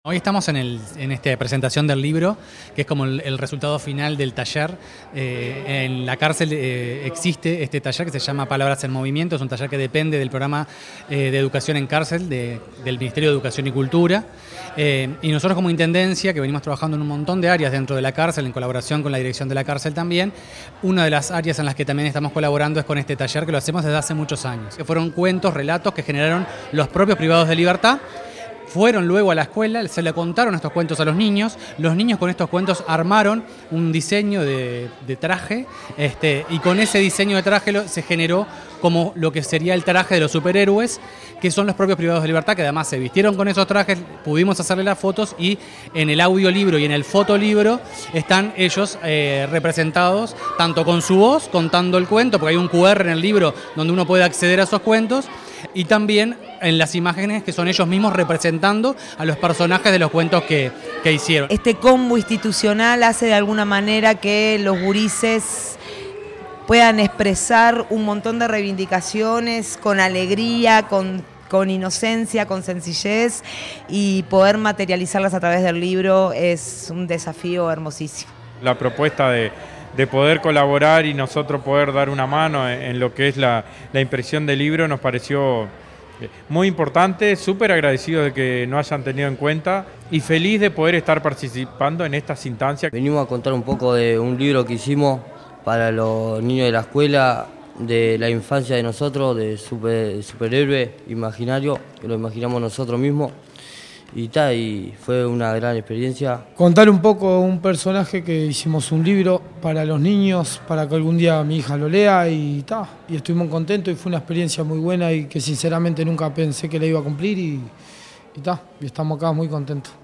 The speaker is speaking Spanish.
Hoy estamos en esta presentación del libro, que es como el resultado final del taller. En la cárcel existe este taller que se llama Palabras en Movimiento, es un taller que depende del programa de educación en cárcel del Ministerio de Educación y Cultura. Y nosotros como Intendencia, que venimos trabajando en un montón de áreas dentro de la cárcel, en colaboración con la dirección de la cárcel también, una de las áreas en las que también estamos colaborando es con este taller que lo hacemos desde hace muchos años, que fueron cuentos, relatos que generaron los propios privados de libertad. Fueron luego a la escuela, se le contaron estos cuentos a los niños con estos cuentos armaron un diseño de traje, y con ese diseño de traje se generó como lo que sería el traje de los superhéroes, que son los propios privados de libertad, que además se vistieron con esos trajes, pudimos hacerle las fotos y en el audiolibro y en el fotolibro están ellos representados, tanto con su voz, contando el cuento, porque hay un QR en el libro donde uno puede acceder a esos cuentos, y también en las imágenes que son ellos mismos representando a los personajes de los cuentos que hicieron. Este combo institucional hace de alguna manera que los gurises puedan expresar un montón de reivindicaciones con alegría, con inocencia, con sencillez, y poder materializarlas a través del libro es un desafío hermosísimo. La propuesta de poder colaborar y nosotros poder dar una mano en lo que es la impresión del libro nos pareció muy importante, súper agradecido de que nos hayan tenido en cuenta y feliz de poder estar participando en estas instancias. Venimos a contar un poco de un libro que hicimos para los niños de la escuela, de la infancia de nosotros, de superhéroe imaginario, que lo imaginamos nosotros mismos. Y fue una gran experiencia. Contar un poco un personaje que hicimos un libro para los niños, para que algún día mi hija lo lea y estuvimos contentos y fue una experiencia muy buena y que sinceramente nunca pensé que la iba a cumplir y estamos acá muy contentos.